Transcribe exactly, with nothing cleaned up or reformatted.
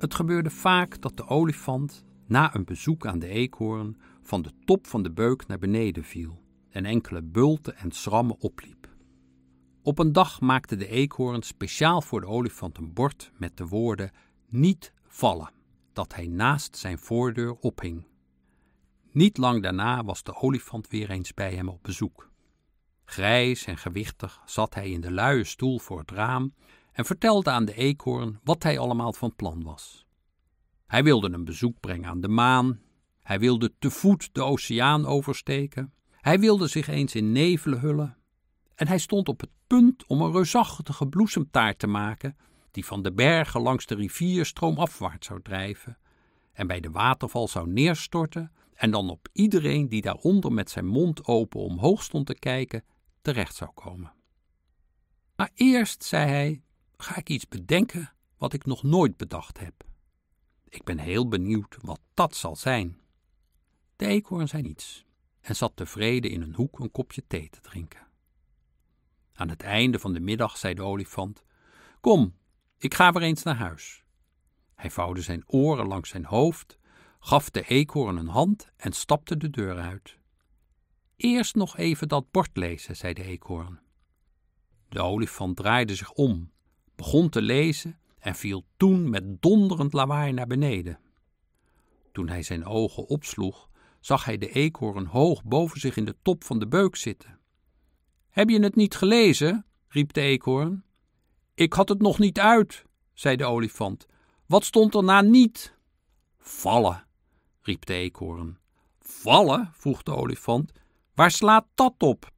Het gebeurde vaak dat de olifant, na een bezoek aan de eekhoorn, van de top van de beuk naar beneden viel en enkele bulten en schrammen opliep. Op een dag maakte de eekhoorn speciaal voor de olifant een bord met de woorden "niet vallen", dat hij naast zijn voordeur ophing. Niet lang daarna was de olifant weer eens bij hem op bezoek. Grijs en gewichtig zat hij in de luie stoel voor het raam en vertelde aan de eekhoorn wat hij allemaal van plan was. Hij wilde een bezoek brengen aan de maan, hij wilde te voet de oceaan oversteken, hij wilde zich eens in nevelen hullen en hij stond op het punt om een reusachtige bloesemtaart te maken die van de bergen langs de rivier stroomafwaarts zou drijven en bij de waterval zou neerstorten en dan op iedereen die daaronder met zijn mond open omhoog stond te kijken terecht zou komen. Maar eerst, zei hij, ga ik iets bedenken wat ik nog nooit bedacht heb. Ik ben heel benieuwd wat dat zal zijn. De eekhoorn zei niets en zat tevreden in een hoek een kopje thee te drinken. Aan het einde van de middag zei de olifant: "Kom, ik ga weer eens naar huis." Hij vouwde zijn oren langs zijn hoofd, gaf de eekhoorn een hand en stapte de deur uit. "Eerst nog even dat bord lezen," zei de eekhoorn. De olifant draaide zich om, begon te lezen en viel toen met donderend lawaai naar beneden. Toen hij zijn ogen opsloeg, zag hij de eekhoorn hoog boven zich in de top van de beuk zitten. "Heb je het niet gelezen?" riep de eekhoorn. "Ik had het nog niet uit," zei de olifant. "Wat stond er na niet?" "Vallen," riep de eekhoorn. "Vallen?" vroeg de olifant. "Waar slaat dat op?"